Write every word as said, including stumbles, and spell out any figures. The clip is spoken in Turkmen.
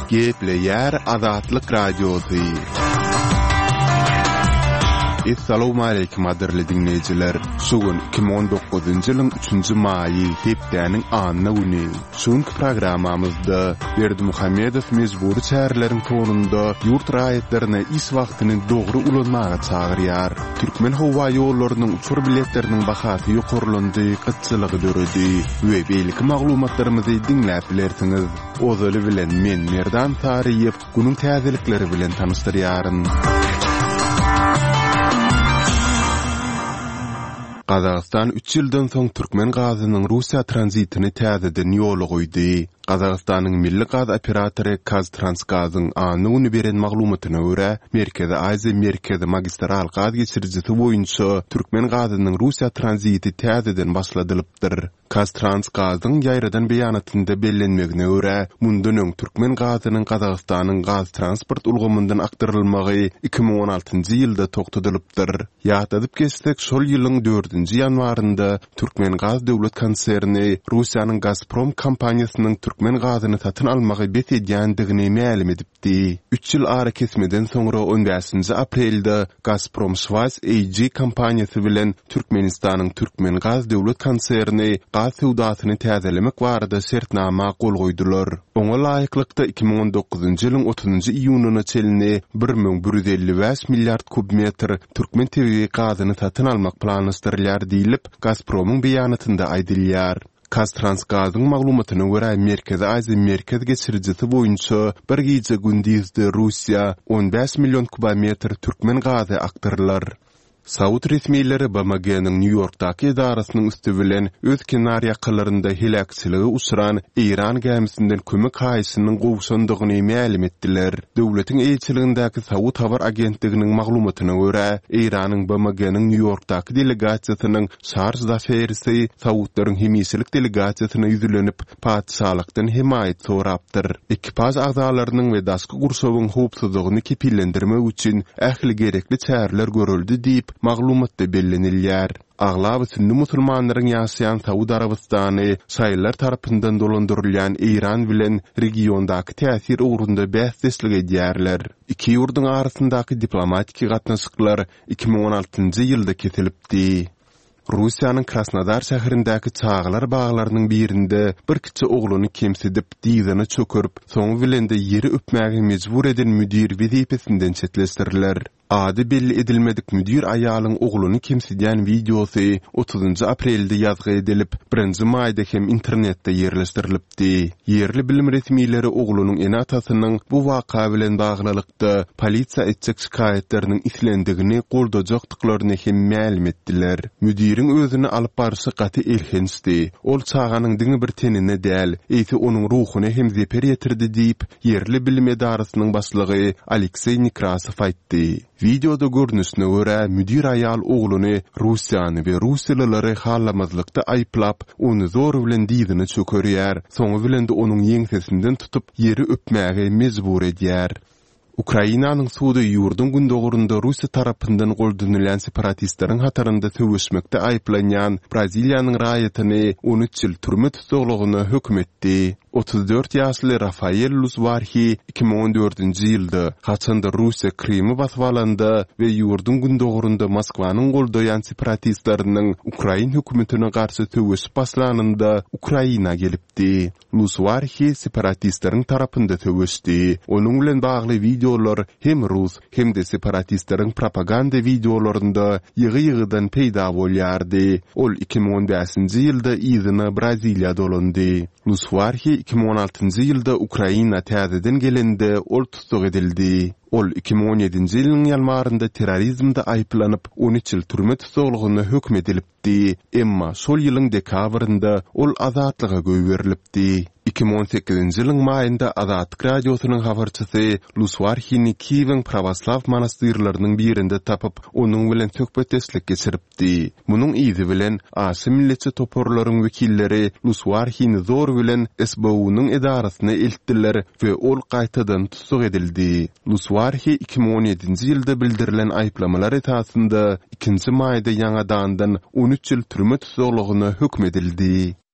Gepleyer Azatlyk Radiosu. Assalamu alaykum adirli dinleyijiler. Sugun iki bin on dokuzuncu ýylyň üçünji maýy hepdeniň anyna güni. Şonky programmamyzda Berdi Muhammedow mezburi çärleriň tonunda ýurt raýatlaryna is wagtyny dogry ulanmaga çagyrýar. Türkmen howa ýollarynyň uçur biletleriniň bahasy ýokurlandy, gyçylygy döredi we beýleki maglumatlarymyzy dinläp bilersiňiz. Ozaly bilen men Merdan Tariýew günüň täzelikleri bilen tanışdyrýaryn. Qazaqstan üç ýyldan soň Türkmen gazynyň Russiýa tranzitini täzeden ýoly goýdy. Qazaqstanyň milli gaz operatory Kaztransgazyň anyny beren maglumatyna görä, Merkezi Aziýa Merkezi magistral gaz geçirjisi boýunça Türkmen gazynyň Russiýa tranziti täzeden başladylypdyr. Kaztransgazyň ýaýradan beýanatynda bellenmegine görä, mundan öň Türkmen gazynyň Qazaqstanyň gaz transport ulgamyndan aktarylmagy iki bin on altynjy ýylda toktadylypdyr. Ýatyp geçsek, şol ýylyň dördünji ýanwarynda Türkmen Gaz döwlet konserni Russiýanyň Gazprom kompaniýasynyň Türkmen gazyny satyn almagy bet edýändigini ma'lum edipdi. üç ýyl ara kesmeden soňra on beşinji aprelde Gazprom Schweiz A G kompaniýasy bilen Türkmenistanyň Türkmen Gaz döwlet konserni gaz sowdasyny täzelemek barada şertnama gol goýdular. Oňa laýyklykda iki bin on dokuzunjy ýylyň otuzunjy iýunyna çelini bir miň bir ýüz elli beş milliard kubmetr Türkmen tebi gazyny satyn almak planlaşdyrylýar diýilip Gazpromyň beýanatynda aýdylýar. Kaztransgazyň maglumatyna görä, Merkezi Aziýa Merkezi geçirjisi boýunça bir gece gündizde Russiýa on beş million kubmetr Türkmen gazy aktarlar. Saud resmiýetleri B M G'niň New Yorkdaky edarasynyň üstü bilen öz kenar ýakallarynda helakçylygy uçuran Iran gemisinden kömek haýysynyň gowşandygyny ma'lum etdiler. Döwletiň elçiligindäki Saud habar agentliginiň maglumatyna görä, Iranyň B M G'niň New Yorkdaky delegasiýasynyň şarj zaferisi Saudlaryň hemislik delegasiýasyna ýüzlenip padşahlykdan himayet sorapdyr. Ekipaj agzalarynyň we daşky gurşawyň howpsuzlygyny kepillendirmek üçin ähli gerekli çäreler görüldi diýip maglumatda bellenilýär. Aglab sünni musulmanlaryň ýaşaýan Saud Arabistany şaýlar tarapyndan dolandyrylýan Iran bilen regiondaky täsir ugrunda bäsdeslik edýärler. Iki ýurduň arasyndaky diplomatik gatnaşyklar iki bin on altynjy ýylda kesilipdi. Russiýanyň Krasnodar şäherindäki çağlar baglarynyň birinde bir kiçi ogluny kemsidip diýzany çökürüp, soň bilende ýeri öpmäge mejbur eden müdir wezipesinden çetleşdirilýär. Ady belli edilmedik müdir aýalyň ogluny kemsidýän videosy otuzunjy aprelde ýazgy edilip, birinji maýda hem internetde ýerleşdirilipdi. Yerli bilim resmiýetleri oglunyň ene atasynyň bu waka bilen baglylykda polisiýa etjek şikaýetleriniň islendigini goldajakdyklaryny hem ma'lum etdiler. Müdiriň özüni alyp barşy gaty elhensdi. Ol çağanyň diňi bir tenine däl, eýti onuň ruhuny hem zeper ýetirdi diýip yerli bilim edarasynyň başlygy Aleksey Nekrasow aýtdy. Videoda görnüşine görä, müdir aýal ogluny Russiýany we Russiýalylary hallamazlykda aýplap, onu zor bilen diýdini çökerýär, soňy bilen de onuň ýeňsesinden tutup ýeri öpmäge mejbur edýär. Ukrainanyň suwdy ýurdun gündogurunda Russiýa tarapyndan goldanylýan separatistleriň hatarynda töwüşmekde aýplanýan Braziliýanyň raýatyny on üç ýyl türme tutuglygyna hökm etdi. otuz dört ýaşly Rafael Luzvarhi iki bin on dördünjy ýylda haçanda Russiýa Krimi basyp alanda we ýurdun gündogurunda Moskwanyň goldaýan separatistleriniň Ukraina hökümetine garşy töwüşüp başlananda Ukraina gelipdi. Luzvarhi separatistleriň tarapynda töwüşdi. Onuň bilen bagly videolar hem Rus hem de separatistleriň propaganda videolarynda ýygy-ýygydan peýda bolýardy. Ol iki bin on beşinji ýylda izyna Braziliýa dolandy. Luzvarhi iki bin on altynjy ýylda Ukraina täzeden gelende ol tutuk edildi. Ol iki bin on ýedinji ýylyň ýalmarynda terrorizmde aýplanyp on üç ýyl türme tutuglygyna hökm edilipdi. Emma şol ýylyň dekabrynda ol azatlyga göýberilipdi. iki bin on sekizinji ýylyň maýynda Azatlyk radiosynyň habarçysy Luzvarhini Kiýewiň Pravoslav monastyrlarynyň birinde tapyp, onuň bilen söhbetdeşlik geçiripdi. Munyň izi bilen aşy milletçi toporlaryň wekilleri Luzvarhini zor bilen S B U'nyň edarasyna eltdiler we ol gaýtadan tutuk edildi. Luzvarhi iki bin on ýedinji ýylda bildirilen aýplamalar esasında ikinji maýda ýangadandan on üç ýyl türme tutuglygyna hökm edildi.